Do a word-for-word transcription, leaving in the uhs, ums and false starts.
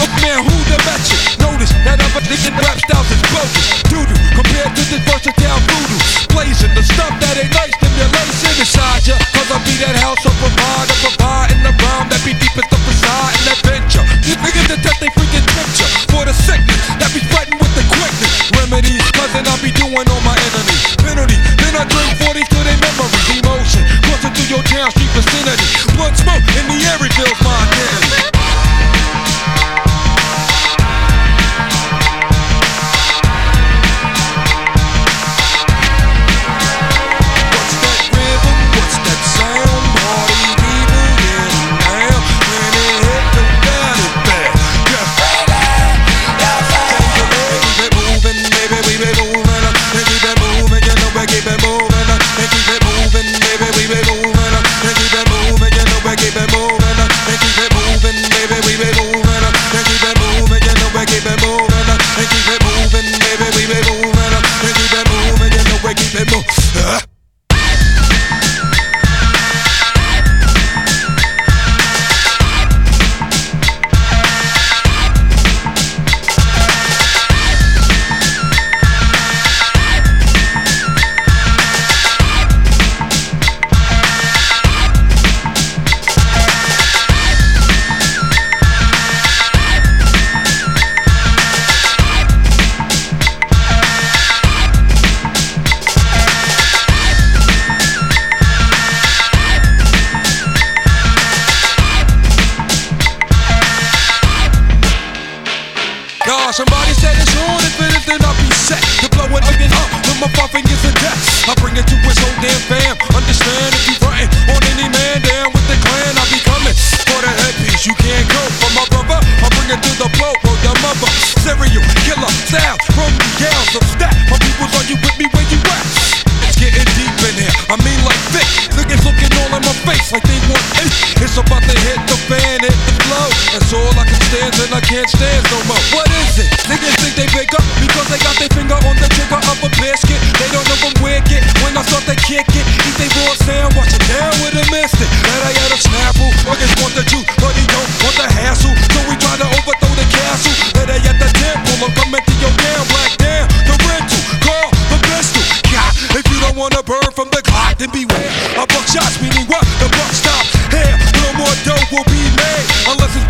Oh man, who the match it? Notice that other nigga rap styles is bogus. Doodoo, compared to this versatile voodoo. Blazing the stuff that ain't nice, stimulation inside ya. Cause I be that house of provider, providing the rhyme that be deep as the facade and adventure. These niggas that test they freaking picture for the sickness that be spreading with the quickness. Remedies, cousin, I be doing on my enemies. Penalty, then I drink forty to their memories. Emotion, crossing through your town street vicinity. Blood smoke in the air, it fills my identity. Somebody said it's on, if it is then I'll be set to blow it again up with my five fingers of death. I bring it to his whole damn fam. Understand if you frontin' on any man down with the clan, I'll be coming for the headpiece. You can't go for my brother. I bring it to the blow, bro, the mother. Serial killer style from the gals of stat. My peoples, are you with me where you at? It's getting deep in here. I mean like thick. Niggas looking all in my face like they want it. It's about to hit the fan, hit the flow. That's all I can stand and I can't stand no more. What is it? Niggas think they big up because they got their finger on the trigger of a biscuit. They don't know I'm wicked. When I start to kick it, eat they raw sound, watch it down with a mystic. That I had a snapple. Niggas want the juice, but he don't want the hassle. So we try to overthrow the castle. That I at the temple, I'm coming to your damn black damn. The rental, call the pistol. God, if you don't wanna burn from the clock, then beware. A buck shots, meaning what? The buck stops here. No more dough will be made unless it's